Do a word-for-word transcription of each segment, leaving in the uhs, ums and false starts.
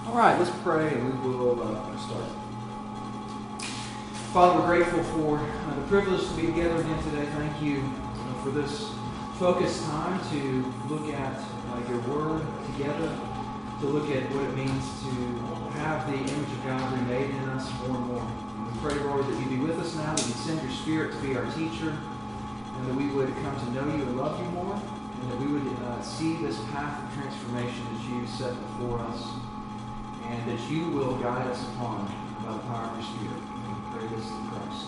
All right, let's pray and we will uh, start. Father, we're grateful for uh, the privilege to be together again today. Thank you uh, for this focused time to look at uh, your word together, to look at what it means to have the image of God remade in us more and more. And we pray, Lord, that you be with us now, that you send your Spirit to be our teacher, and that we would come to know you and love you more, and that we would uh, see this path of transformation that you set before us, and that you will guide us upon by the power of your Spirit. And we pray this in Christ.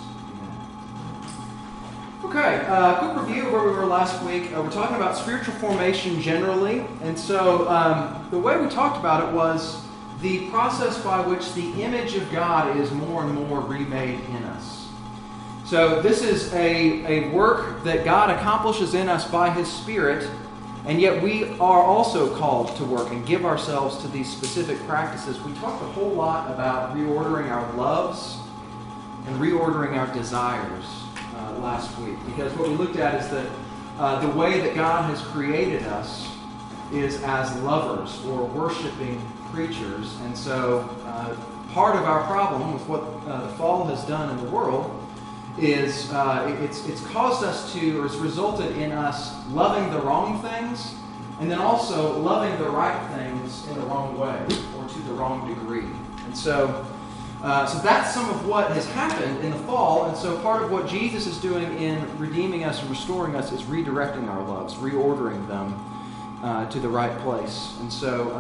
Amen. Okay, uh, quick review of where we were last week. Uh, we're talking about spiritual formation generally. And so um, the way we talked about it was the process by which the image of God is more and more remade in us. So this is a, a work that God accomplishes in us by His Spirit. And yet we are also called to work and give ourselves to these specific practices. We talked a whole lot about reordering our loves and reordering our desires uh, last week. Because what we looked at is that uh, the way that God has created us is as lovers or worshiping creatures. And so uh, part of our problem with what uh, the fall has done in the world is uh, it's it's caused us to, or it's resulted in us loving the wrong things, and then also loving the right things in the wrong way, or to the wrong degree. And so, uh, so that's some of what has happened in the fall, and so part of what Jesus is doing in redeeming us and restoring us is redirecting our loves, reordering them uh, to the right place. And so,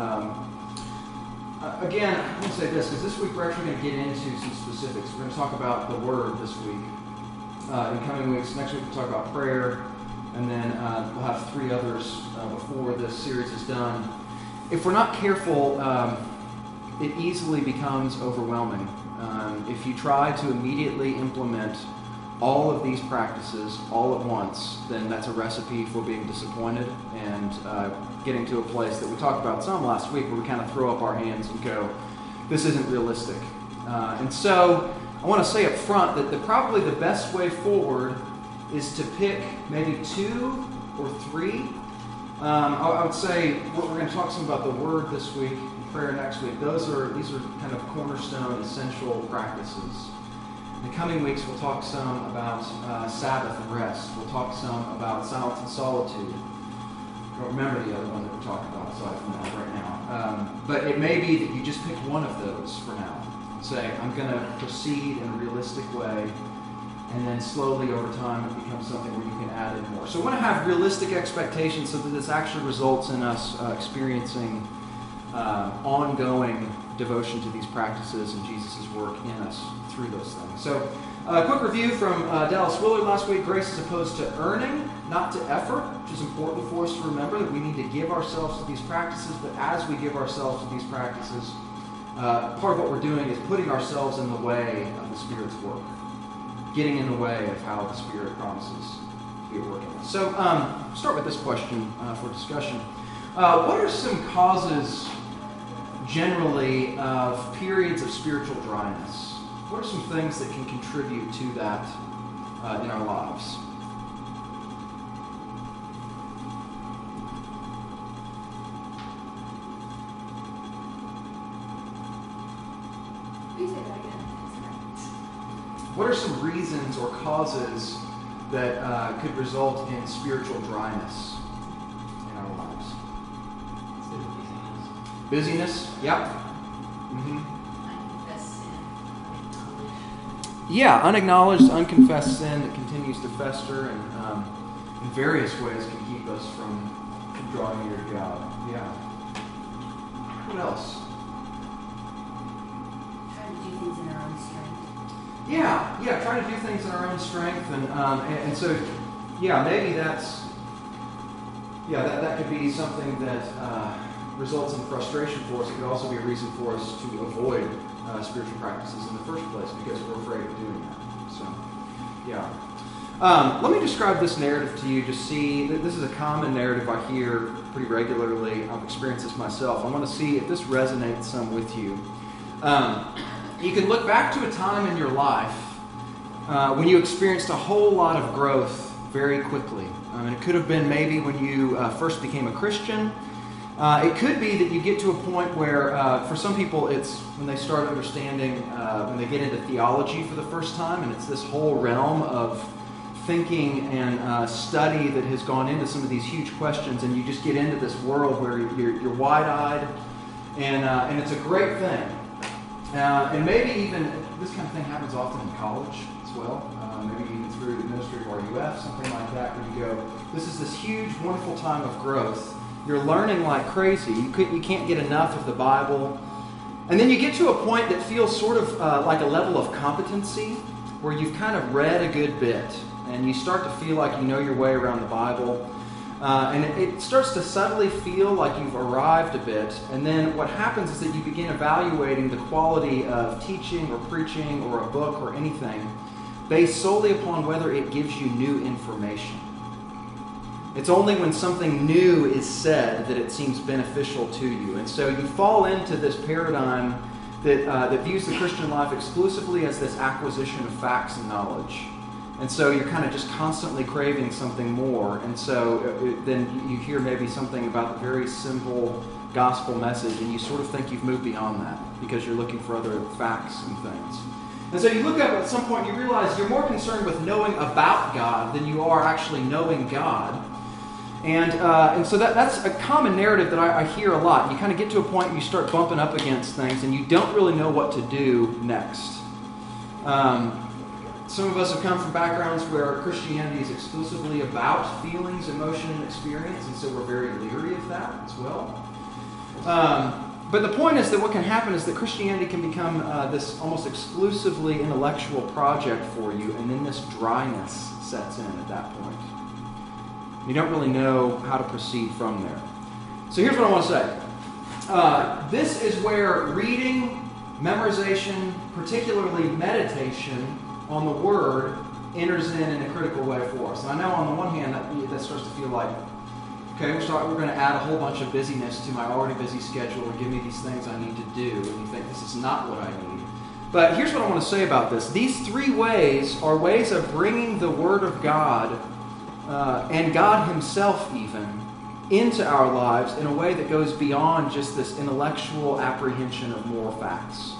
um, uh, again, I want to say this, because this week we're actually going to get into some specifics. We're going to talk about the Word this week. Uh, in coming weeks, next week we'll talk about prayer, and then uh, we'll have three others uh, before this series is done. If we're not careful, um, it easily becomes overwhelming. Um, if you try to immediately implement all of these practices all at once, then that's a recipe for being disappointed and uh, getting to a place that we talked about some last week where we kind of throw up our hands and go, this isn't realistic. Uh, and so I want to say up front that the, probably the best way forward is to pick maybe two or three. Um, I, I would say we're, we're going to talk some about the Word this week and prayer next week. Those are these are kind of cornerstone, essential practices. In the coming weeks, we'll talk some about uh, Sabbath and rest. We'll talk some about silence and solitude. I don't remember the other one that we're talking about aside from that right now. Um, but it may be that you just pick one of those for now. Say, I'm going to proceed in a realistic way, and then slowly over time it becomes something where you can add in more. So I want to have realistic expectations so that this actually results in us uh, experiencing uh, ongoing devotion to these practices and Jesus' work in us through those things. So a uh, quick review from uh, Dallas Willard last week. Grace is opposed to earning, not to effort, which is important for us to remember that we need to give ourselves to these practices, but as we give ourselves to these practices, Uh, part of what we're doing is putting ourselves in the way of the Spirit's work, getting in the way of how the Spirit promises to be at work in us. So, um, start with this question uh, for discussion. Uh, what are some causes, generally, of periods of spiritual dryness? What are some things that can contribute to that uh, in our lives? What are some reasons or causes that uh, could result in spiritual dryness in our lives? Busyness. Busyness, yep. Mm-hmm. Unconfessed sin. Yeah, unacknowledged, unconfessed sin that continues to fester and um, in various ways can keep us from, from drawing near to God. Yeah. What else? Yeah, yeah, try to do things in our own strength, and um, and, and so, yeah, maybe that's, yeah, that, that could be something that uh, results in frustration for us. It could also be a reason for us to avoid uh, spiritual practices in the first place because we're afraid of doing that. So, yeah. Um, let me describe this narrative to you. Just see, this is a common narrative I hear pretty regularly. I've experienced this myself. I want to see if this resonates some with you. Um, You can look back to a time in your life uh, when you experienced a whole lot of growth very quickly. I mean, it could have been maybe when you uh, first became a Christian. Uh, it could be that you get to a point where, uh, for some people, it's when they start understanding, uh, when they get into theology for the first time, and it's this whole realm of thinking and uh, study that has gone into some of these huge questions, and you just get into this world where you're, you're wide-eyed, and uh, and it's a great thing. Uh, and maybe even, this kind of thing happens often in college as well, uh, maybe even through the ministry of R U F, something like that, where you go, this is this huge, wonderful time of growth. You're learning like crazy. You, could, you can't get enough of the Bible. And then you get to a point that feels sort of uh, like a level of competency, where you've kind of read a good bit, and you start to feel like you know your way around the Bible. Uh, and it, it starts to subtly feel like you've arrived a bit. And then what happens is that you begin evaluating the quality of teaching or preaching or a book or anything based solely upon whether it gives you new information. It's only when something new is said that it seems beneficial to you. And so you fall into this paradigm that, uh, that views the Christian life exclusively as this acquisition of facts and knowledge. And so you're kind of just constantly craving something more. And so it, then you hear maybe something about the very simple gospel message, and you sort of think you've moved beyond that because you're looking for other facts and things. And so you look up at some point, you realize you're more concerned with knowing about God than you are actually knowing God. And uh, and so that, that's a common narrative that I, I hear a lot. You kind of get to a point where you start bumping up against things, and you don't really know what to do next. Um, some of us have come from backgrounds where Christianity is exclusively about feelings, emotion, and experience, and so we're very leery of that as well. Um, but the point is that what can happen is that Christianity can become uh, this almost exclusively intellectual project for you, and then this dryness sets in at that point. You don't really know how to proceed from there. So here's what I want to say. Uh, this is where reading, memorization, particularly meditation on the Word, enters in in a critical way for us. And I know on the one hand that, that starts to feel like, okay, we're, start, we're going to add a whole bunch of busyness to my already busy schedule and give me these things I need to do. And you think, this is not what I need. But here's what I want to say about this. These three ways are ways of bringing the Word of God Uh, and God Himself even, into our lives in a way that goes beyond just this intellectual apprehension of moral facts.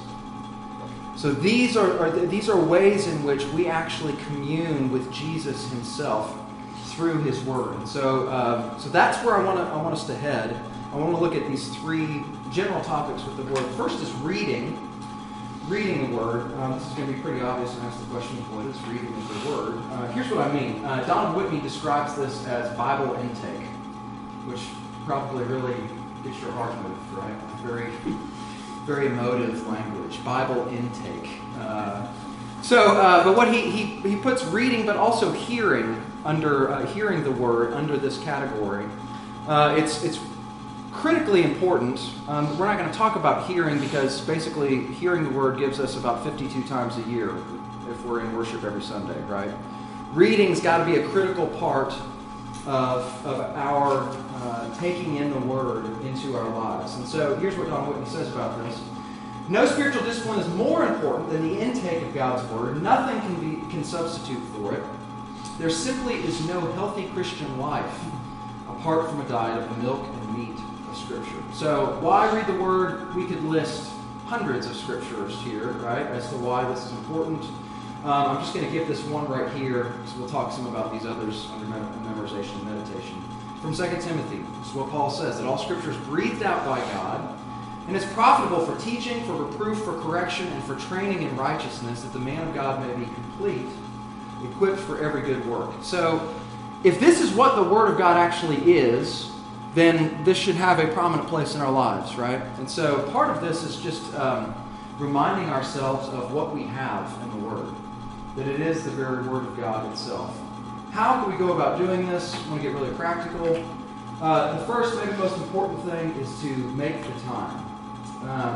So these are, are these are ways in which we actually commune with Jesus Himself through His Word. And so, um, so that's where I want to I want us to head. I want to look at these three general topics with the Word. First is reading. Reading the Word. Um, this is going to be pretty obvious when I ask the question of what is reading of the Word. Uh, here's what I mean. Uh, Don Whitney describes this as Bible intake, which probably really gets your heart moved, right? Very, very emotive language. Bible intake. Uh, so, uh, but what he, he he puts reading, but also hearing under uh, hearing the Word under this category. Uh, it's it's. critically important. Um, we're not going to talk about hearing because basically hearing the Word gives us about fifty-two times a year if we're in worship every Sunday, right? Reading's got to be a critical part of, of our uh, taking in the Word into our lives. And so here's what Don Whitney says about this. No spiritual discipline is more important than the intake of God's Word. Nothing can be can substitute for it. There simply is no healthy Christian life apart from a diet of milk and meat. Scripture. So why read the Word? We could list hundreds of scriptures here, right, as to why this is important. Um, I'm just going to give this one right here, so we'll talk some about these others under memorization and meditation. From Second Timothy, this is what Paul says, that all Scripture is breathed out by God, and it's profitable for teaching, for reproof, for correction, and for training in righteousness, that the man of God may be complete, equipped for every good work. So if this is what the Word of God actually is, then this should have a prominent place in our lives, right? And so part of this is just um, reminding ourselves of what we have in the Word, that it is the very Word of God itself. How can we go about doing this? I want to get really practical. Uh, the first, maybe most important thing is to make the time. Um,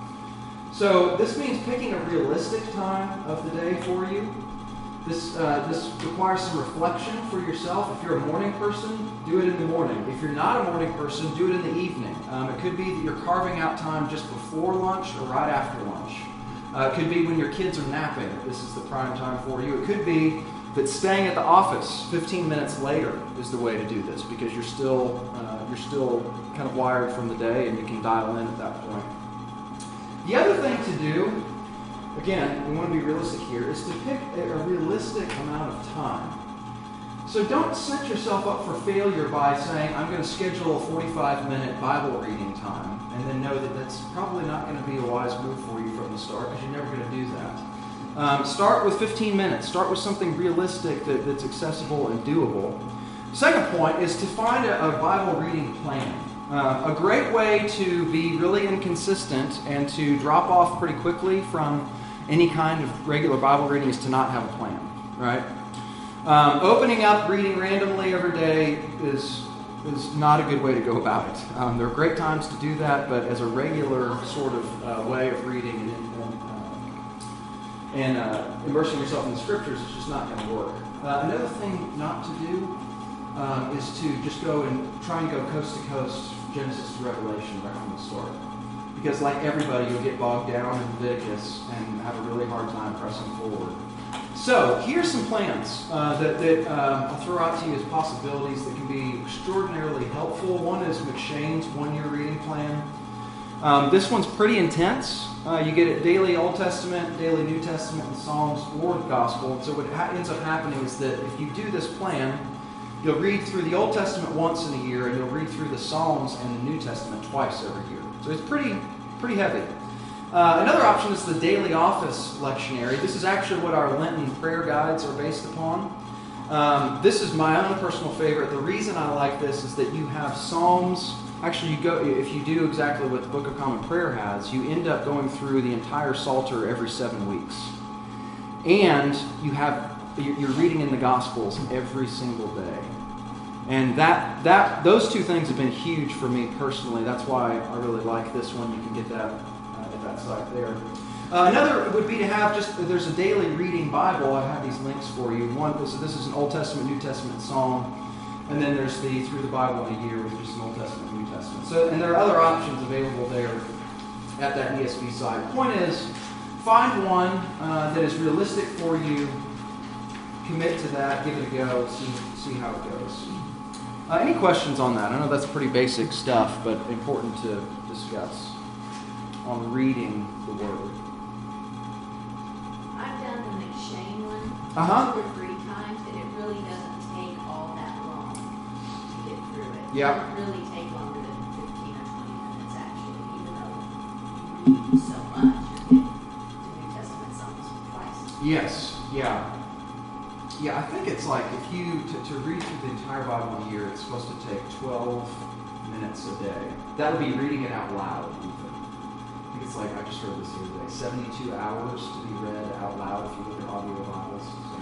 so this means picking a realistic time of the day for you. This uh, this requires some reflection for yourself. If you're a morning person, do it in the morning. If you're not a morning person, do it in the evening. Um, it could be that you're carving out time just before lunch or right after lunch. Uh, it could be when your kids are napping. This is the prime time for you. It could be that staying at the office fifteen minutes later is the way to do this because you're still uh, you're still kind of wired from the day and you can dial in at that point. The other thing to do, again, we want to be realistic here, is to pick a, a realistic amount of time. So don't set yourself up for failure by saying, I'm going to schedule a forty-five minute Bible reading time, and then know that that's probably not going to be a wise move for you from the start because you're never going to do that. Um, start with fifteen minutes. Start with something realistic that, that's accessible and doable. Second point is to find a, a Bible reading plan. Uh, a great way to be really inconsistent and to drop off pretty quickly from any kind of regular Bible reading is to not have a plan, right? Um, opening up, reading randomly every day is is not a good way to go about it. Um, there are great times to do that, but as a regular sort of uh, way of reading and, and, uh, and uh, immersing yourself in the Scriptures, it's just not going to work. Uh, another thing not to do um, is to just go and try and go coast to coast, Genesis to Revelation, right from the start. Because like everybody, you'll get bogged down in Leviticus and have a really hard time pressing forward. So, here's some plans uh, that, that uh, I'll throw out to you as possibilities that can be extraordinarily helpful. One is McShane's one-year reading plan. Um, this one's pretty intense. Uh, you get it daily Old Testament, daily New Testament, and Psalms or the Gospel. And so what ha- ends up happening is that if you do this plan, you'll read through the Old Testament once in a year, and you'll read through the Psalms and the New Testament twice every year. So it's pretty, pretty heavy. Uh, another option is the Daily Office Lectionary. This is actually what our Lenten prayer guides are based upon. Um, this is my own personal favorite. The reason I like this is that you have Psalms. Actually, you go if you do exactly what the Book of Common Prayer has, you end up going through the entire Psalter every seven weeks. And you have you're reading in the Gospels every single day. And that that those two things have been huge for me personally. That's why I really like this one. You can get that at that site there. Uh, another would be to have just, there's a daily reading Bible. I have these links for you. One, so this is an Old Testament, New Testament Psalm. And then there's the Through the Bible in a Year, which is an Old Testament, New Testament. So, and there are other options available there at that E S V site. The point is, find one uh, that is realistic for you. Commit to that. Give it a go. See, see how it goes. Uh, any questions on that? I know that's pretty basic stuff, but important to discuss on reading the Word. I've done the McShane one Uh-huh. two or three times, and it really doesn't take all that long to get through it. Yeah. It doesn't really take longer than fifteen or twenty minutes, actually, even though you read so much. You're getting the New Testament Psalms twice. Yes. Yeah. Yeah, I think it's like if you, to, to read through the entire Bible in a year, it's supposed to take twelve minutes a day. That would be reading it out loud, even. I think it's like, I just heard this the other day, seventy-two hours to be read out loud if you look at audio Bibles.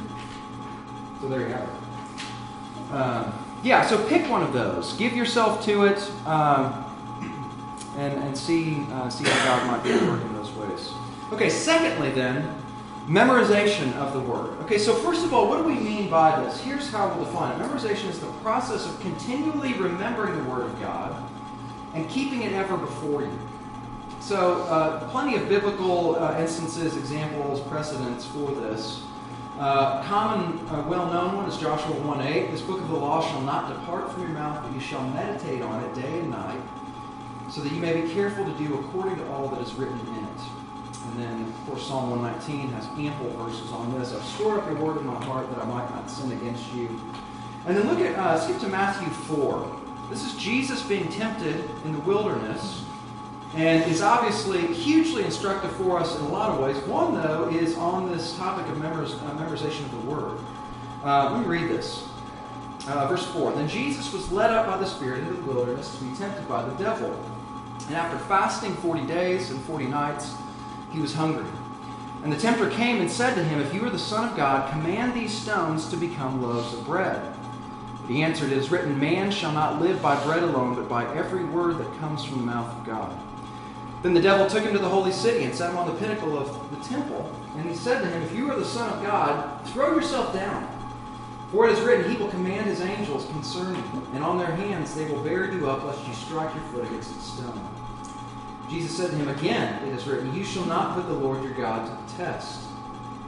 So, so there you have it. Um, yeah, so pick one of those. Give yourself to it um, and, and see, uh, see how God might be at work in those ways. Okay, secondly then, memorization of the Word. Okay, so first of all, what do we mean by this? Here's how we'll define it. Memorization is the process of continually remembering the Word of God and keeping it ever before you. So, uh, plenty of biblical uh, instances, examples, precedents for this. Uh, common, uh, well-known one is Joshua one eight. This book of the law shall not depart from your mouth, but you shall meditate on it day and night, so that you may be careful to do according to all that is written in it. And then, of course, Psalm one nineteen has ample verses on this. I've stored up your word in my heart that I might not sin against you. And then look at, uh, skip to Matthew four. This is Jesus being tempted in the wilderness, and is obviously hugely instructive for us in a lot of ways. One, though, is on this topic of memoriz- uh, memorization of the Word. Uh, let me read this. Uh, verse four. Then Jesus was led up by the Spirit into the wilderness to be tempted by the devil. And after fasting forty days and forty nights, he was hungry. And the tempter came and said to him, If you are the Son of God, command these stones to become loaves of bread. But he answered, It is written, Man shall not live by bread alone, but by every word that comes from the mouth of God. Then the devil took him to the holy city and set him on the pinnacle of the temple. And he said to him, If you are the Son of God, throw yourself down. For it is written, He will command His angels concerning you, and on their hands they will bear you up, lest you strike your foot against a stone. Jesus said to him, Again, it is written, You shall not put the Lord your God to the test.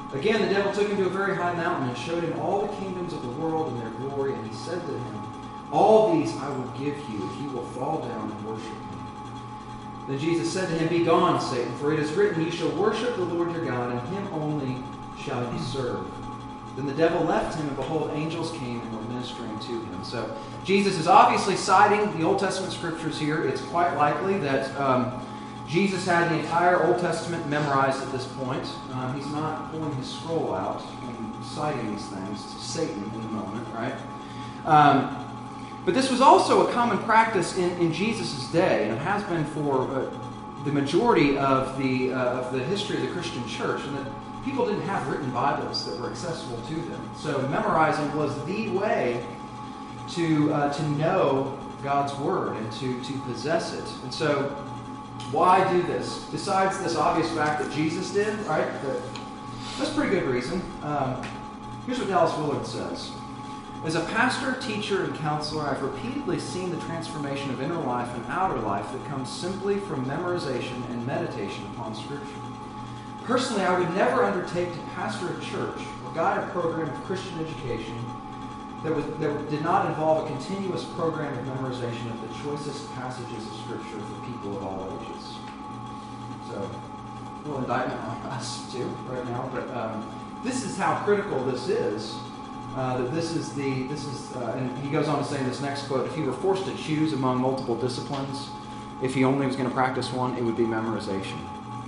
Again, the devil took him to a very high mountain and showed him all the kingdoms of the world and their glory, and he said to him, "All these I will give you if you will fall down and worship me." Then Jesus said to him, "Begone, Satan, for it is written, you shall worship the Lord your God, and him only shall you serve." Then the devil left him, and behold, angels came and were ministering to him. So Jesus is obviously citing the Old Testament scriptures here. It's quite likely that um, Jesus had the entire Old Testament memorized at this point. Um, he's not pulling his scroll out and citing these things to Satan in the moment, right? Um, but this was also a common practice in, in Jesus' day, and it has been for uh, the majority of the uh, of the history of the Christian church, and that people didn't have written Bibles that were accessible to them. So memorizing was the way to uh, to know God's Word and to, to possess it. And so, why do this? Besides this obvious fact that Jesus did, right? That, that's a pretty good reason. Um, here's what Dallas Willard says. As a pastor, teacher, and counselor, I've repeatedly seen the transformation of inner life and outer life that comes simply from memorization and meditation upon Scripture. Personally, I would never undertake to pastor a church or guide a program of Christian education that, was, that did not involve a continuous program of memorization of the choicest passages of Scripture for people of all ages. So, a little indictment on us too right now, but um, this is how critical this is. Uh, that this is the this is, uh, and he goes on to say in this next quote: if he were forced to choose among multiple disciplines, if he only was going to practice one, it would be memorization.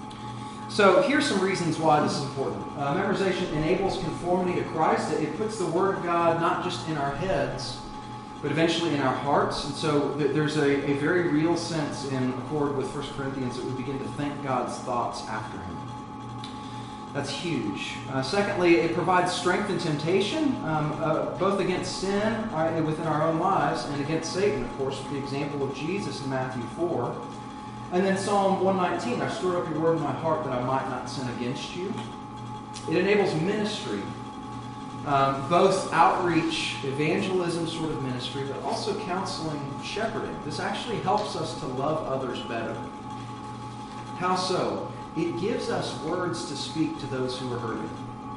So here's some reasons why this is important. Uh, memorization enables conformity to Christ. It, it puts the Word of God not just in our heads, but eventually in our hearts. And so th- there's a, a very real sense in accord with First Corinthians that we begin to think God's thoughts after Him. That's huge. Uh, secondly, it provides strength in temptation, um, uh, both against sin uh, within our own lives and against Satan, of course, with the example of Jesus in Matthew four. And then Psalm one nineteen, I stored up your word in my heart that I might not sin against you. It enables ministry, um, both outreach, evangelism sort of ministry, but also counseling, shepherding. This actually helps us to love others better. How so? It gives us words to speak to those who are hurting.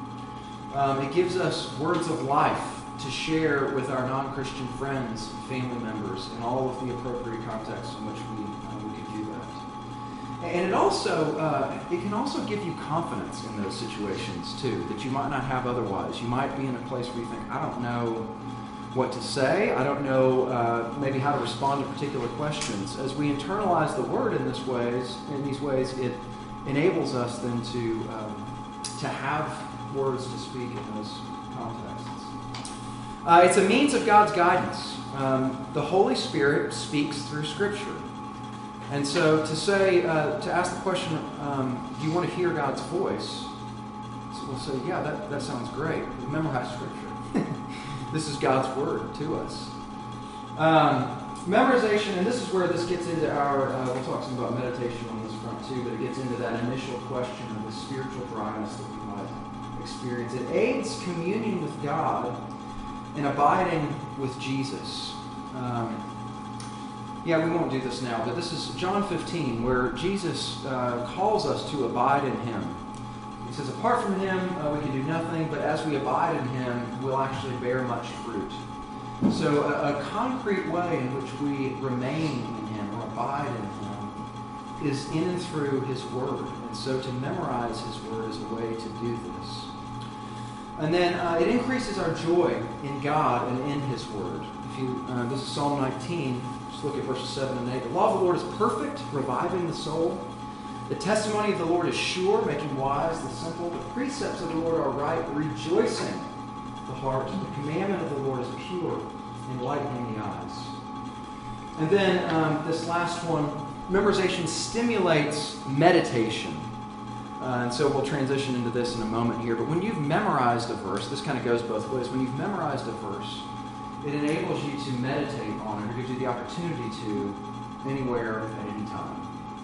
Um, it gives us words of life to share with our non-Christian friends, family members, in all of the appropriate contexts in which we, uh, we could do that. And it also, uh, it can also give you confidence in those situations too, that you might not have otherwise. You might be in a place where you think, I don't know what to say. I don't know uh, maybe how to respond to particular questions. As we internalize the Word in this ways, in these ways, it enables us then to um, to have words to speak in those contexts. Uh, it's a means of God's guidance. Um, the Holy Spirit speaks through Scripture. And so to say, uh, to ask the question, um, do you want to hear God's voice? So we'll say, yeah, that, that sounds great. We've memorized Scripture. This is God's Word to us. Um, memorization, and this is where this gets into our, uh, we'll talk some about meditation on this front too, but it gets into that initial question of the spiritual dryness that we might experience. It aids communion with God and abiding with Jesus. Um, yeah, we won't do this now, but this is John fifteen, where Jesus uh, calls us to abide in Him. He says, apart from Him, uh, we can do nothing, but as we abide in Him, we'll actually bear much fruit. So a, a concrete way in which we remain in Him or abide in Him is in and through His Word. And so to memorize His Word is a way to do this. And then uh, it increases our joy in God and in His Word. If you, uh, this is Psalm nineteen. Just look at verses seven and eight. The law of the Lord is perfect, reviving the soul. The testimony of the Lord is sure, making wise the simple. The precepts of the Lord are right, rejoicing the heart. The commandment of the Lord is pure, enlightening the eyes. And then um, this last one, memorization stimulates meditation. Uh, and so we'll transition into this in a moment here. But when you've memorized a verse, this kind of goes both ways. When you've memorized a verse, it enables you to meditate on it, or gives you the opportunity to anywhere at any time.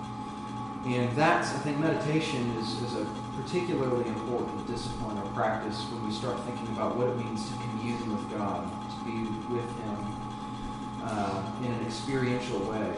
And that's, I think, meditation is, is a particularly important discipline or practice when we start thinking about what it means to commune with God, to be with Him uh, in an experiential way.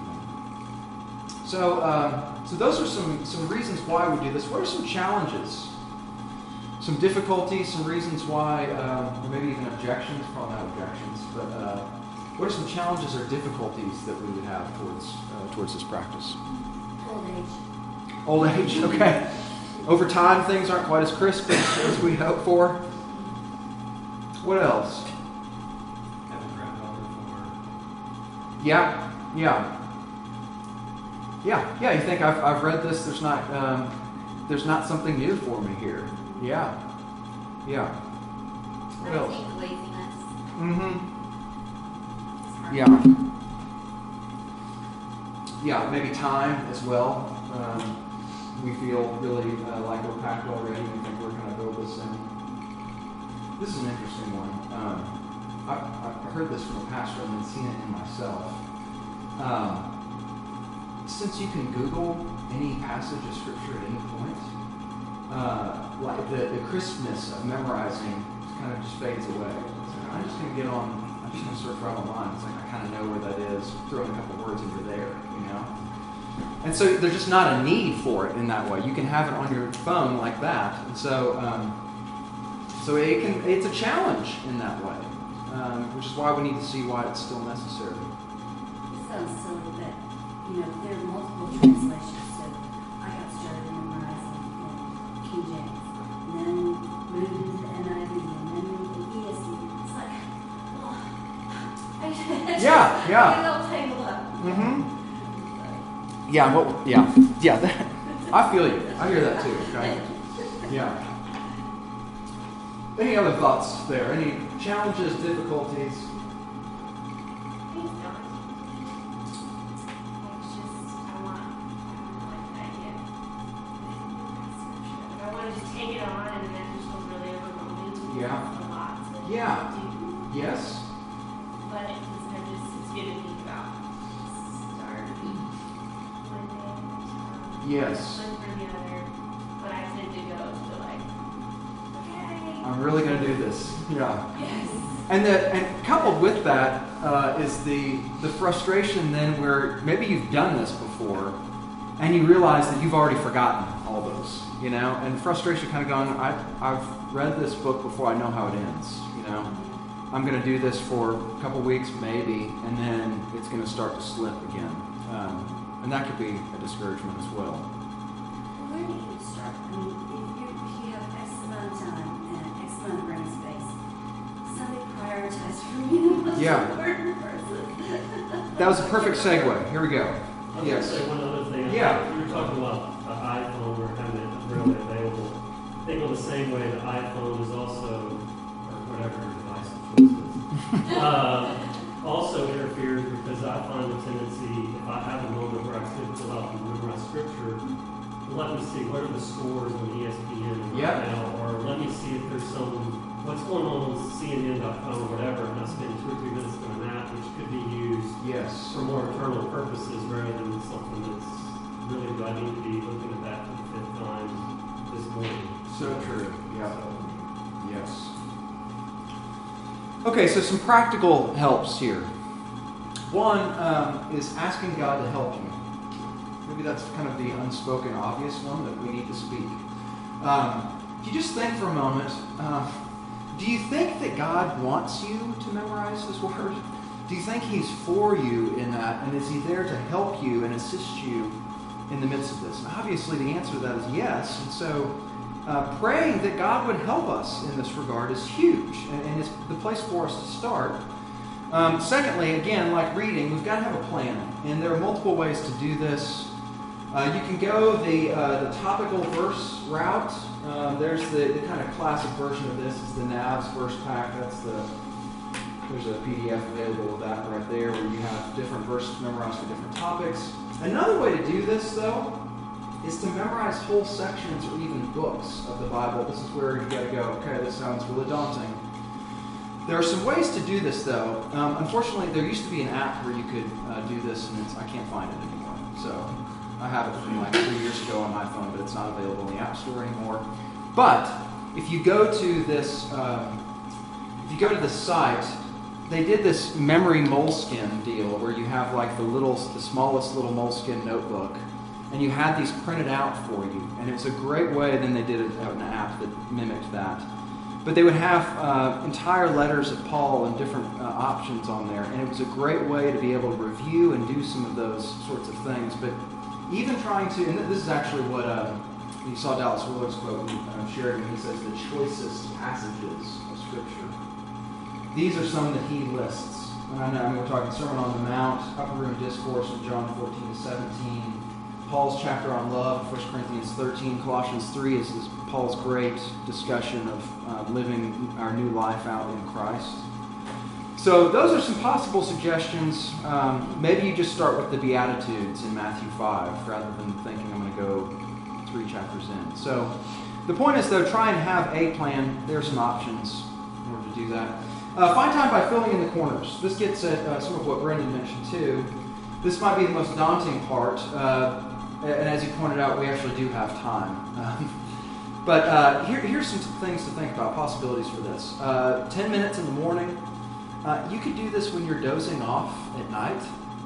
Even. So, um, so those are some, some reasons why we do this. What are some challenges? some difficulties, some reasons why, uh, or maybe even objections, probably not objections, but uh, what are some challenges or difficulties that we would have towards uh, towards this practice? Old age. Old age, okay. Over time, things aren't quite as crisp as, as we hope for. What else? Having a granddaughter for Yeah, yeah. Yeah, yeah, you think I've, I've read this, there's not um, there's not something new for me here. Yeah, yeah. What I else? think laziness Mm-hmm. is hard. Yeah. Yeah, maybe time as well. Um, we feel really uh, like we're packed already. We think we're going to build this in. This is an interesting one. Um, I, I heard this from a pastor and then seen it in myself. Um, since you can Google any passage of Scripture at any point, uh, like the, the crispness of memorizing kind of just fades away. It's like, I'm just going to get on, I'm just going to search right online. It's like I kind of know where that is, throw in a couple words and you're there, you know? And so there's just not a need for it in that way. You can have it on your phone like that. And so um, so it can it's a challenge in that way, um, which is why we need to see why it's still necessary. It sounds silly, but you know, there are multiple translations. So I got started memorizing in King James, and then moved into the N I V, and then moved to E S V. It's like, oh, I Yeah, yeah. I get all tangled up. Mm-hmm. Yeah, what, yeah, yeah. That, I feel you. I hear that too. Okay. Yeah. Any other thoughts there? Any challenges, difficulties? I think daunting. It's just, I want, I want like that yet. Like, I want to just take it on and then it just feels really overwhelming. Yeah. A lot to Yeah. do. Yes. But it's kind of just, it's good to think about. Start one day, um, Yes. one for the other. But I tend to go to like, okay. I'm really going to do this. Yeah. Yes. And the, and coupled with that uh, is the the frustration then where maybe you've done this before and you realize that you've already forgotten all those, you know, and frustration kind of going, I, I've read this book before, I know how it ends, you know. I'm going to do this for a couple weeks maybe, and then it's going to start to slip again. Um, and that could be a discouragement as well. Where do you start? I mean, if you, if you have X amount of time and X amount of brain space, somebody prioritize for you the most Yeah. important person. That was a perfect segue. Here we go. I was Yes. going to say one other thing. Yeah. You were talking about the iPhone or having it readily available. I think on the same way the iPhone is also, or whatever your device of choice is, uh, also interferes because I find the tendency, if I have a moment where I could pull out and memorize scripture, let me see what are the scores on E S P N right Yeah. now, or let me see if there's some, what's going on on C N N dot com or whatever, and I spend two or three minutes doing that, which could be used Yes. for more internal purposes rather than something that's really, do I need to be looking at that for the fifth time this morning? So true. Yeah. Yes. Okay, so some practical helps here. One um, is asking God to help you. Maybe that's kind of the unspoken, obvious one that we need to speak. Um, if you just think for a moment, uh, do you think that God wants you to memorize His Word? Do you think He's for you in that? And is He there to help you and assist you in the midst of this? And obviously the answer to that is yes. And so uh, praying that God would help us in this regard is huge. And, and it's the place for us to start. Um, secondly, again, like reading, we've got to have a plan. And there are multiple ways to do this. Uh, you can go the uh, the topical verse route. Um, there's the, the kind of classic version of this is the N A V S verse pack. That's the there's a P D F available of that right there where you have different verses memorized for different topics. Another way to do this, though, is to memorize whole sections or even books of the Bible. This is where you got to go, okay, this sounds really daunting. There are some ways to do this, though. Um, unfortunately, there used to be an app where you could uh, do this, and it's, I can't find it anymore. So I have it from like three years ago on my phone, but it's not available in the App Store anymore. But if you go to this, um, if you go to the site, they did this memory moleskin deal where you have like the little, the smallest little moleskin notebook, and you had these printed out for you. And it was a great way, then they did an app that mimicked that. But they would have uh, entire letters of Paul and different uh, options on there, and it was a great way to be able to review and do some of those sorts of things. But even trying to, and this is actually what uh, you saw Dallas Willard's quote when uh, sharing, he says the choicest passages of Scripture. These are some that he lists. And I know I mean, we're talking Sermon on the Mount, Upper Room Discourse from John fourteen to seventeen, Paul's chapter on love, First Corinthians thirteen, Colossians three is, is Paul's great discussion of uh, living our new life out in Christ. So those are some possible suggestions. Um, maybe you just start with the Beatitudes in Matthew five rather than thinking I'm going to go three chapters in. So the point is, though, try and have a plan. There are some options in order to do that. Uh, find time by filling in the corners. This gets at uh, some of what Brendan mentioned too. This might be the most daunting part. Uh, and as he pointed out, we actually do have time. Um, but uh, here, here's some things to think about, possibilities for this. Uh, ten minutes in the morning. Uh, you could do this when you're dozing off at night.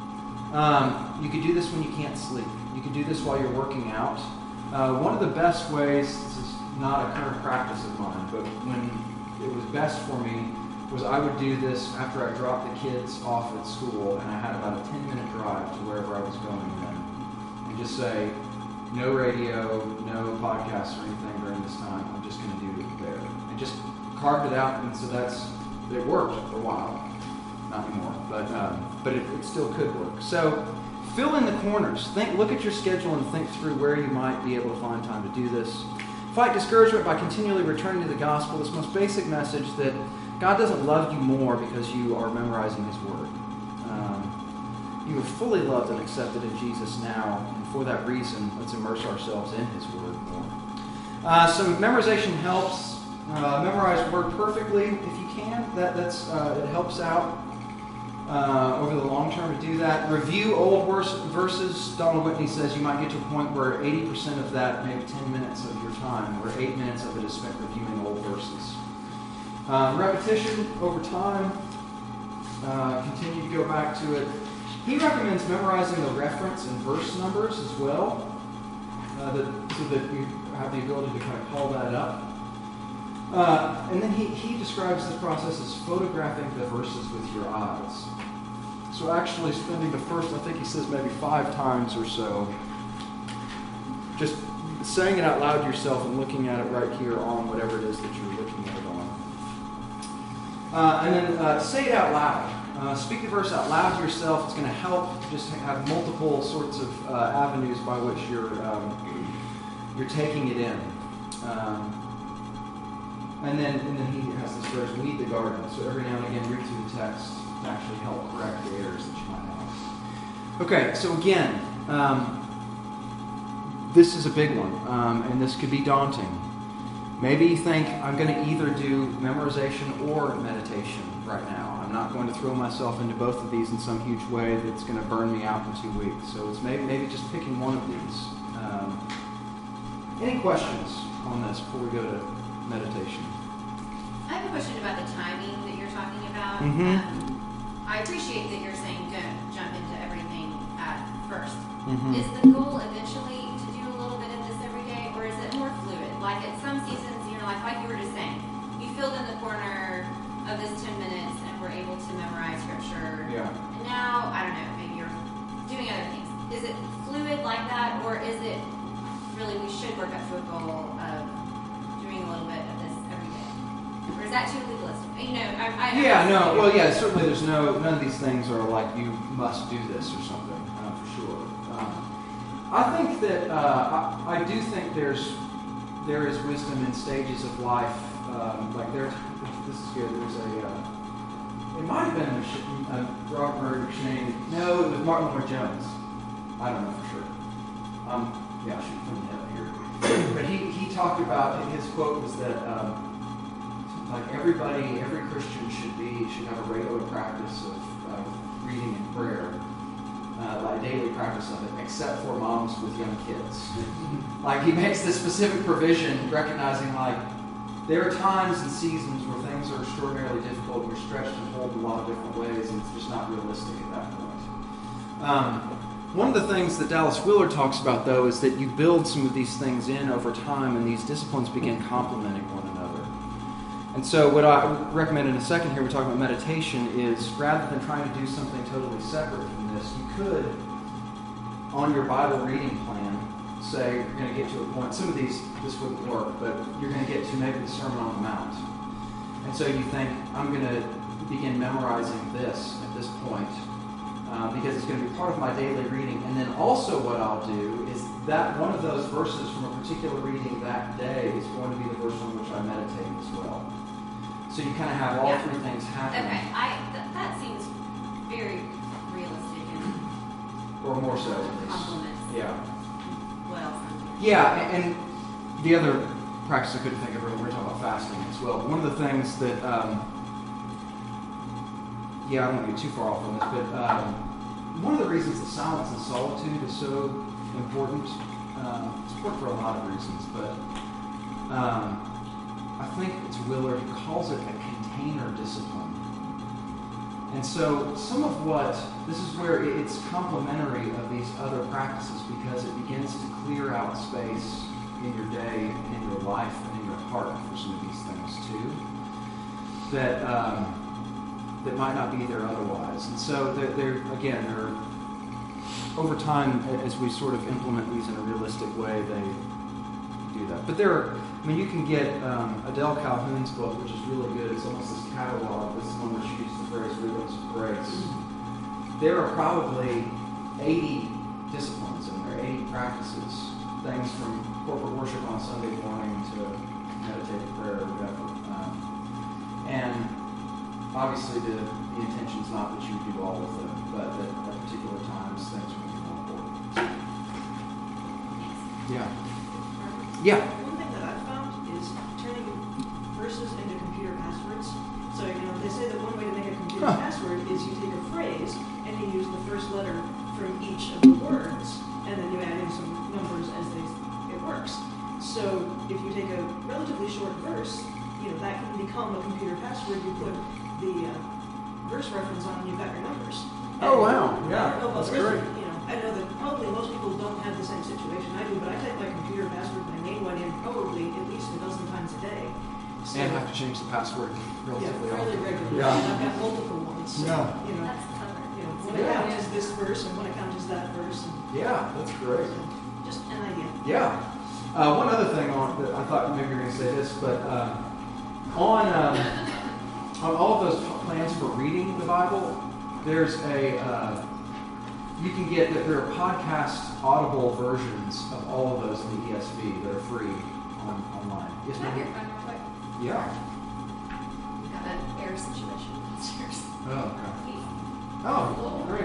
Um, you could do this when you can't sleep. You could do this while you're working out. Uh, one of the best ways, this is not a current practice of mine, but when it was best for me, was I would do this after I dropped the kids off at school and I had about a ten minute drive to wherever I was going then. And just say, no radio, no podcasts or anything during this time. I'm just going to do it there. And just carved it out, and so that's, it worked for a while. Not anymore, but um, but it, it still could work. So fill in the corners. Think, look at your schedule and think through where you might be able to find time to do this. Fight discouragement by continually returning to the gospel, this most basic message that God doesn't love you more because you are memorizing His Word. Um, you are fully loved and accepted in Jesus now, and for that reason, let's immerse ourselves in His Word more. Uh, some memorization helps. Uh, memorize Word perfectly if you can. That that's uh, it helps out uh, over the long term to do that. Review old verse, verses. Donald Whitney says you might get to a point where eighty percent of that, maybe ten minutes of your time, or eight minutes of it is spent reviewing old verses. Um, repetition over time. Uh, continue to go back to it. He recommends memorizing the reference and verse numbers as well, uh, that, so that you have the ability to kind of call that up. Uh, and then he, he describes the process as photographing the verses with your eyes. So actually spending the first, I think he says maybe five times or so, just saying it out loud to yourself and looking at it right here on whatever it is that you're looking at it on. Uh, and then uh, say it out loud. Uh, speak the verse out loud to yourself. It's going to help just have multiple sorts of uh, avenues by which you're um, you're taking it in. Um, and then and then he has this phrase, weed the garden. So every now and again, read through the text to actually help correct the errors that you might have. Okay, so again, um, this is a big one, um, and this could be daunting. Maybe you think, I'm going to either do memorization or meditation right now. I'm not going to throw myself into both of these in some huge way that's going to burn me out in two weeks. So it's maybe, maybe just picking one of these. Um, any questions on this before we go to meditation? I have a question about the timing that you're talking about. Mm-hmm. Um, I appreciate that you're saying don't jump into everything at first. Mm-hmm. Is the goal eventually to do a little bit of this every day, or is it more fluid? Like at some seasons, you know, like, like you were just saying, you filled in the corner of this ten minutes and were able to memorize scripture. Yeah. And now, I don't know, maybe you're doing other things. Is it fluid like that, or is it really we should work up to a goal of doing a little bit of this every day? Or is that too legalistic? You know, I, I Yeah, I, no, well, yeah, certainly there's no, none of these things are like you must do this or something, uh, for sure. Um, I think that, uh, I, I do think there's, there is wisdom in stages of life. Um, like there, this is good, there's a, uh, it might have been a, a Robert Murray McShane. No, it was Martin Lloyd Jones. I don't know for sure. Um, yeah, I should put it up here. But he, he talked about, his quote was that, um, like everybody, every Christian should be, should have a regular practice of, of reading and prayer, uh, like daily practice of it, except for moms with young kids. Like he makes this specific provision, recognizing like there are times and seasons where things are extraordinarily difficult, you're stretched and pulled in a lot of different ways, and it's just not realistic at that point. Um, One of the things that Dallas Willard talks about, though, is that you build some of these things in over time, and these disciplines begin complementing one another. And so what I recommend in a second here, we're talking about meditation, is rather than trying to do something totally separate from this, you could, on your Bible reading plan, say you're going to get to a point, some of these, this wouldn't work, but you're going to get to maybe the Sermon on the Mount. And so you think, I'm going to begin memorizing this at this point, uh, because it's going to be part of my daily reading. And then also what I'll do is that one of those verses from a particular reading that day is going to be the verse on which I meditate as well. So you kind of have all Yeah. three things happening. Okay, I, th- that seems very realistic and Or more so, at least. complements Yeah. what else I'm doing. Yeah, and and the other practice I couldn't think of earlier, we we're talking about fasting as well. One of the things that, um, yeah, I don't want to get too far off on this, but um, one of the reasons that silence and solitude is so important, um, it's important for a lot of reasons, but um, I think it's Willard who calls it a container discipline. And so some of what, this is where it's complementary of these other practices, because it begins to clear out space in your day and in your life and in your heart for some of these things too, that um, that might not be there otherwise. And so they're, they're again, they're over time, as we sort of implement these in a realistic way, they do that. But there are, I mean, you can get um, Adele Calhoun's book, which is really good. It's almost this catalog. This is one where she uses the phrase rhythms of grace. There are probably eighty disciplines in there, eighty practices, things from corporate worship on Sunday morning to meditative prayer or whatever. Um, and obviously the, the intention is not that you do all of them, but that at particular times things will be more important. Yeah. Yeah. One thing that I've found is turning verses into computer passwords. So, you know, they say that one way to make a computer Huh. password is you take a phrase and you use the first letter from each of the words, and then you add in some numbers as they, it works. So, if you take a relatively short verse, you know, that can become a computer password. You put the uh, verse reference on and you've got your numbers. Oh, wow. And Yeah, I don't know about that's rhythm, great. You know, I know that probably most people don't have the same situation I do, but I type my computer password, my main one, in probably at least a dozen times a day. So, And have to change the password yeah, relatively fairly often. regularly. Yeah. And I've got multiple ones. So, Yeah. you know, That's clever. you know, one Yeah. account is this verse and one account is that verse. And Yeah, that's great. so, just an idea. Yeah. Uh, one other thing on that I thought maybe you were going to say this, but uh, on um, on all of those plans for reading the Bible, there's a uh, you can get that there are podcast audible versions of all of those in the E S V that are free on online. Yes, Can I have your ma'am? phone real quick? Yeah. We've got an air situation downstairs. Oh, okay. Oh, great.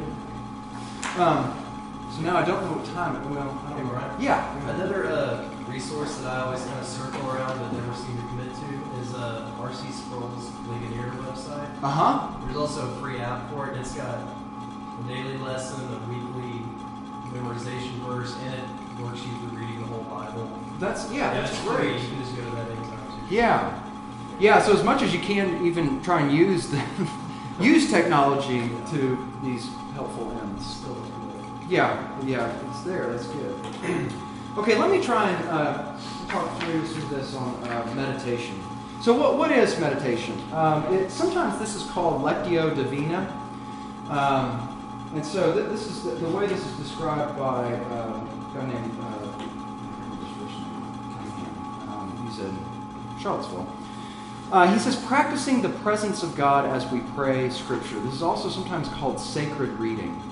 Okay. Um, so now I don't know what time it. Well, I Hey, don't know. Brian. Yeah. Another uh, resource that I always kind of circle around but never seem to commit to is uh, R C Sproul's Ligonier website. Uh huh. There's also a free app for it. It's got a daily lesson, a weekly memorization verse, and it works you through reading the whole Bible. That's yeah. And That's it's free. great. You can just go to that anytime too. Yeah. Yeah, so as much as you can even try and use the, use technology to these helpful ends. Still looks good. Yeah, yeah, it's there. That's good. Okay, let me try and uh, talk through some of this on uh, meditation. So what, what is meditation? Um, it, sometimes this is called Lectio Divina. Um, and so th- this is the, the way this is described by uh, a guy named, uh, I can't remember his first name, Cunningham. Um, he's in Charlottesville. Uh, he says, practicing the presence of God as we pray Scripture. This is also sometimes called sacred reading.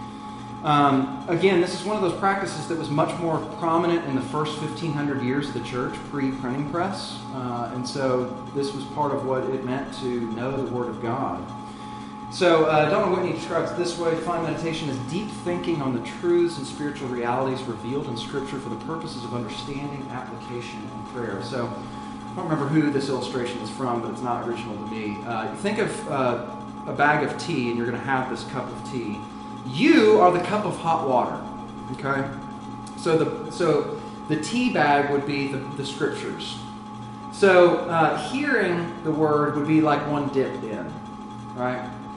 Um, again, this is one of those practices that was much more prominent in the first fifteen hundred years of the church, pre-printing press. Uh, and so this was part of what it meant to know the Word of God. So uh, Donald Whitney describes it this way: define meditation as deep thinking on the truths and spiritual realities revealed in Scripture for the purposes of understanding, application, and prayer. So I don't remember who this illustration is from, but it's not original to me. Uh, think of uh, a bag of tea, and you're going to have this cup of tea. You are the cup of hot water. Okay, so the so the tea bag would be the, the Scriptures. So uh, hearing the Word would be like one dipped in, right?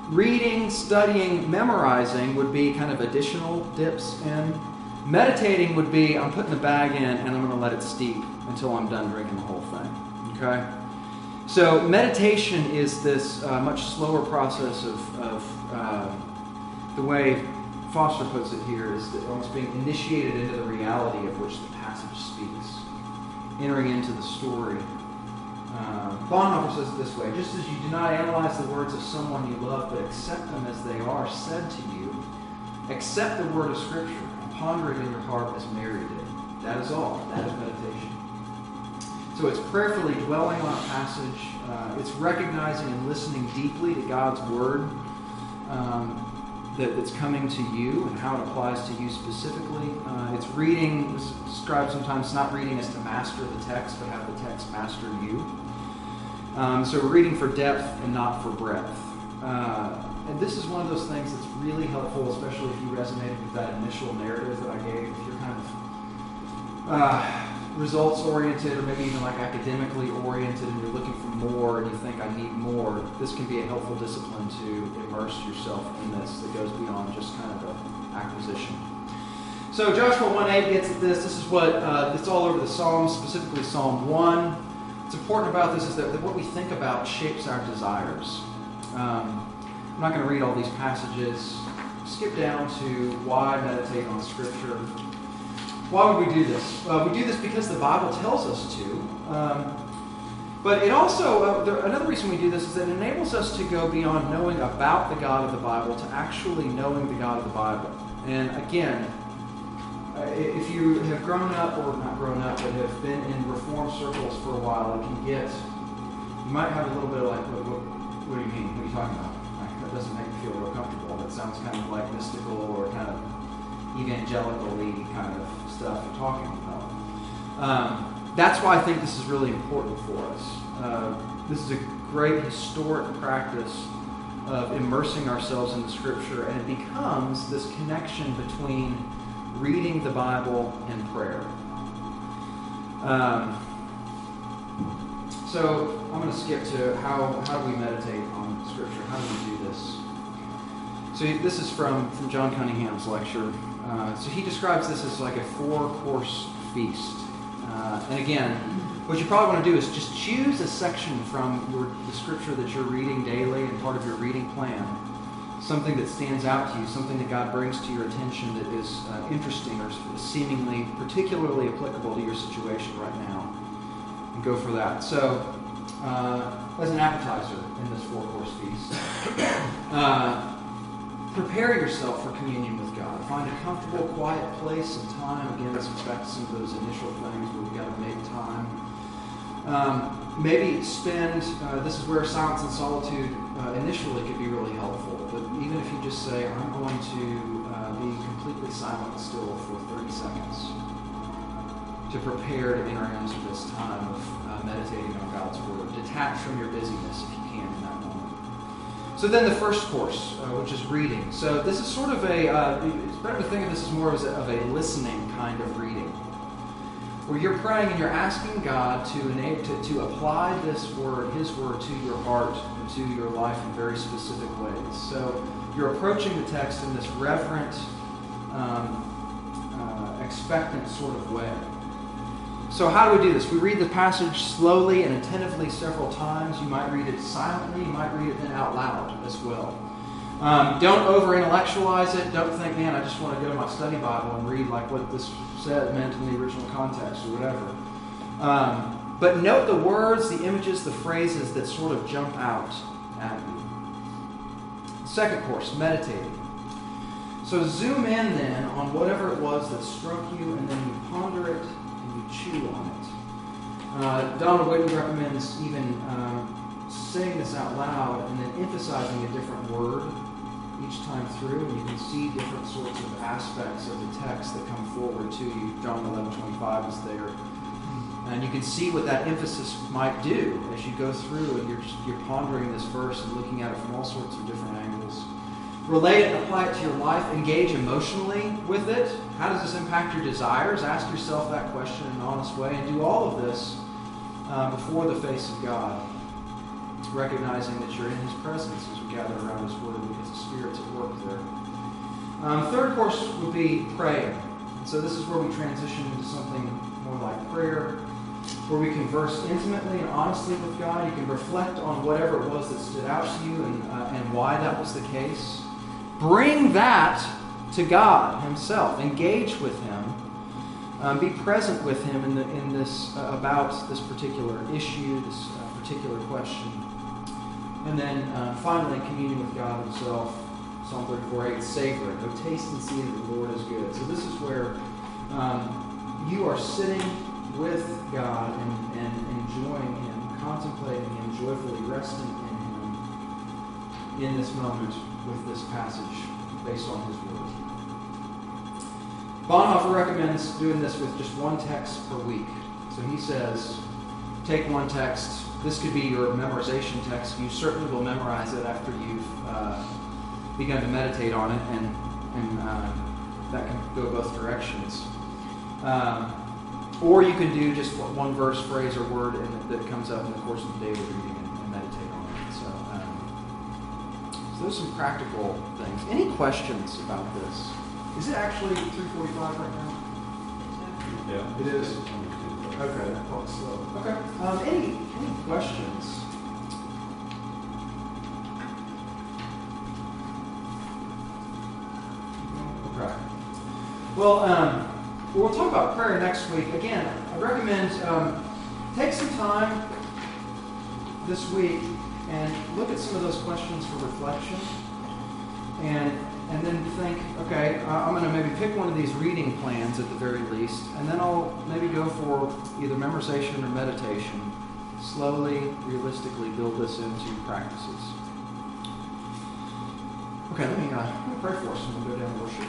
reading, studying, memorizing would be kind of additional dips in. Meditating would be, I'm putting the bag in and I'm going to let it steep until I'm done drinking the whole thing. Okay? So meditation is this uh, much slower process of, of uh, the way Foster puts it here, is that almost being initiated into the reality of which the passage speaks, entering into the story. Uh, Bonhoeffer says it this way: just as you do not analyze the words of someone you love, but accept them as they are said to you, accept the word of Scripture and ponder it in your heart as Mary did. That is all. That is meditation. So it's prayerfully dwelling on a passage. Uh, it's recognizing and listening deeply to God's word um, that, that's coming to you and how it applies to you specifically. Uh, it's reading, this is described sometimes, not reading as to master the text, but have the text master you. Um, so we're reading for depth and not for breadth. Uh, and this is one of those things that's really helpful, especially if you resonated with that initial narrative that I gave. If you're kind of uh, results-oriented or maybe even like academically oriented and you're looking for more and you think, I need more, this can be a helpful discipline to immerse yourself in this that goes beyond just kind of an acquisition. So Joshua one eight gets at this. This is what, uh, it's all over the Psalms, specifically Psalm one. What's important about this is that, that what we think about shapes our desires. Um, I'm not going to read all these passages. Skip down to why meditate on Scripture. Why would we do this? Uh, we do this because the Bible tells us to. Um, but it also, uh, there, another reason we do this is that it enables us to go beyond knowing about the God of the Bible to actually knowing the God of the Bible. And again, uh, if you have grown up, or not grown up, but have been in Reformed circles for a while, it can get, you might have a little bit of like, what, what, what do you mean? What are you talking about? Like, that doesn't make me feel real comfortable. That sounds kind of like mystical or kind of evangelical-y kind of stuff you're talking about. Um, that's why I think this is really important for us. Uh, this is a great historic practice of immersing ourselves in the Scripture, and it becomes this connection between reading the Bible and prayer. Um, so I'm going to skip to how, how do we meditate on Scripture? How do we do this? So this is from, from John Cunningham's lecture. Uh, so he describes this as like a four-course feast. Uh, and again, what you probably want to do is just choose a section from your, the Scripture that you're reading daily and part of your reading plan. Something that stands out to you, something that God brings to your attention that is uh, interesting or seemingly particularly applicable to your situation right now. And go for that. So, uh, as an appetizer in this four-course feast, uh, prepare yourself for communion with God. Find a comfortable, quiet place and time. Again, let's expect some of those initial things where we've got to make time. Um, maybe spend, uh, this is where silence and solitude uh, initially could be really helpful. But even if you just say, I'm going to uh, be completely silent still for thirty seconds to prepare to enter into this time of uh, meditating on God's Word. Detach from your busyness if you can in that moment. So then the first course, uh, which is reading. So this is sort of a, uh, it's better to think of this as more as a, of a listening kind of reading, where you're praying and you're asking God to, enable, to, to apply this Word, His Word, to your heart and to your life in very specific ways. So you're approaching the text in this reverent, um, uh, expectant sort of way. So how do we do this? We read the passage slowly and attentively several times. You might read it silently. You might read it then out loud as well. Um, don't over-intellectualize it. Don't think, man, I just want to go to my study Bible and read like what this said meant in the original context or whatever. Um, but note the words, the images, the phrases that sort of jump out at you. Second course, meditating. So zoom in then on whatever it was that struck you, and then you ponder it and you chew on it. Uh, Donald Whitney recommends even uh, saying this out loud and then emphasizing a different word each time through, and you can see different sorts of aspects of the text that come forward to you. John eleven twenty-five is there. And you can see what that emphasis might do as you go through and you're, just, you're pondering this verse and looking at it from all sorts of different angles. Relate it and apply it to your life. Engage emotionally with it. How does this impact your desires? Ask yourself that question in an honest way, and do all of this uh, before the face of God. recognizing that you're in His presence as we gather around His Word because the Spirit's at work there. Um, third course would be praying. And so this is where we transition into something more like prayer, where we converse intimately and honestly with God. You can reflect on whatever it was that stood out to you and, uh, and why that was the case. Bring that to God Himself. Engage with Him. Um, be present with Him in, the, in this uh, about this particular issue, this uh, particular question. And then uh, finally, communion with God Himself. Psalm thirty-four eight, savor it. Oh, taste and see that the Lord is good. So this is where um, you are sitting with God and, and enjoying Him, contemplating Him, joyfully resting in Him in this moment with this passage based on His Word. Bonhoeffer recommends doing this with just one text per week. So he says, take one text. This could be your memorization text. You certainly will memorize it after you've uh, begun to meditate on it, and, and uh, that can go both directions. Um, or you can do just one verse, phrase, or word in, that comes up in the course of the daily reading and, and meditate on it. So, um, so those are some practical things. Any questions about this? Is it actually three forty-five right now? Yeah. It is. Okay, that clock's slow. Okay. Um, any any questions? Okay. Well, um, we'll talk about prayer next week. Again, I recommend um, take some time this week and look at some of those questions for reflection, and and then think, okay, I'm going to maybe pick one of these reading plans at the very least, and then I'll maybe go for either memorization or meditation. Slowly, realistically build this into practices. Okay, let me, uh, let me pray for us and we'll go down to worship.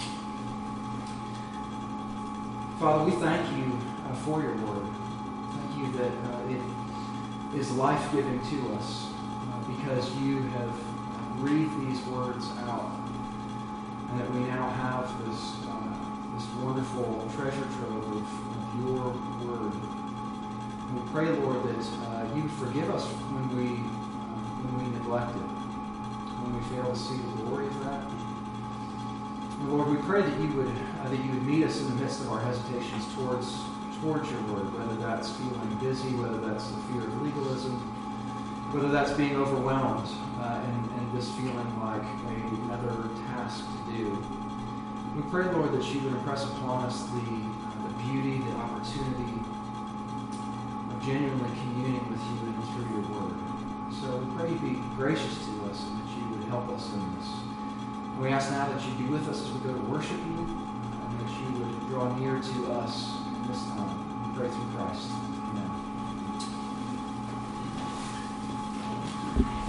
Father, we thank you uh, for your word. Thank you that uh, it is life-giving to us uh, because you have breathed these words out, and that we now have this uh, this wonderful treasure trove of, of your word. And we pray, Lord, that uh, you would forgive us when we uh, when we neglect it, when we fail to see the glory of that. And Lord, we pray that you would uh, that you would meet us in the midst of our hesitations towards towards your word, whether that's feeling busy, whether that's the fear of legalism, whether that's being overwhelmed uh, and, and this feeling like a, another task to do. We pray, Lord, that you would impress upon us the, uh, the beauty, the opportunity of genuinely communing with you and through your word. So we pray you be gracious to us and that you would help us in this. And we ask now that you be with us as we go to worship you, and that you would draw near to us in this time. We pray through Christ. Amen.